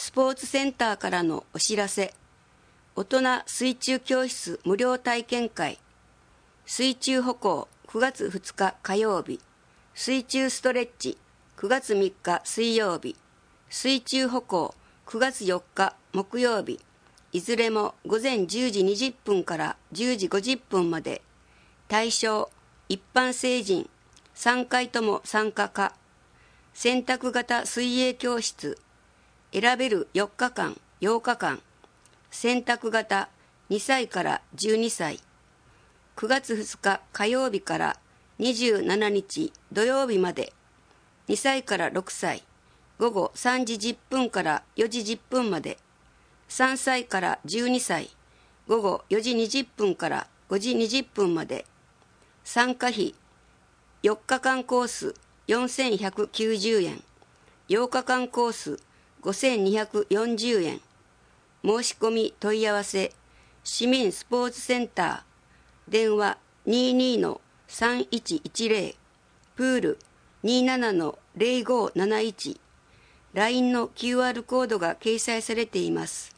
スポーツセンターからのお知らせ。大人水中教室無料体験会。水中歩行9月2日火曜日。水中ストレッチ9月3日水曜日。水中歩行9月4日木曜日。いずれも午前10時20分から10時50分まで。対象一般成人3回とも参加可。選択型水泳教室。選べる4日間、8日間。選択型2歳から12歳。9月2日火曜日から27日土曜日まで。2歳から6歳。午後3時10分から4時10分まで。3歳から12歳。午後4時20分から5時20分まで。参加費4日間コース4190円。8日間コース5240円。申し込み問い合わせ市民スポーツセンター電話 22-3110 プール 27-0571 LINE の QR コードが掲載されています。